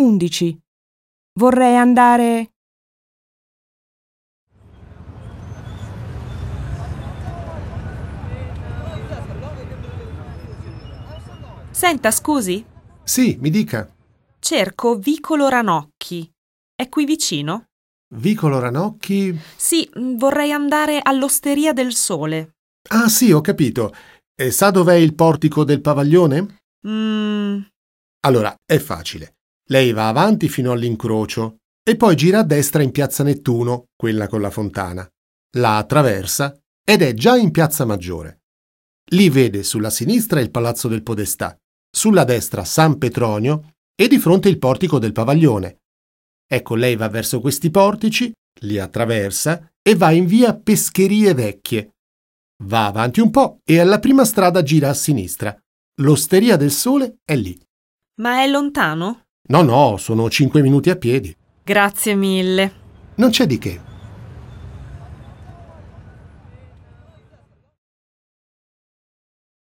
11. Vorrei andare... Senta, scusi, Sì, mi dica. cerco Vicolo Ranocchi. È qui vicino? Vicolo Ranocchi... Sì, vorrei andare all'Osteria del Sole. Ah, sì, ho capito. E sa dov'è il portico del Pavaglione? Allora, è facile. Lei va avanti fino all'incrocio e poi gira a destra in Piazza Nettuno, quella con la fontana. La attraversa ed è già in Piazza Maggiore. Lì vede sulla sinistra il Palazzo del Podestà, sulla destra San Petronio e di fronte il portico del Pavaglione. Ecco, lei va verso questi portici, li attraversa e va in via Pescherie Vecchie. Va avanti un po' e alla prima strada gira a sinistra. L'Osteria del Sole è lì. Ma è lontano? No, sono 5 minuti a piedi. Grazie mille. Non c'è di che.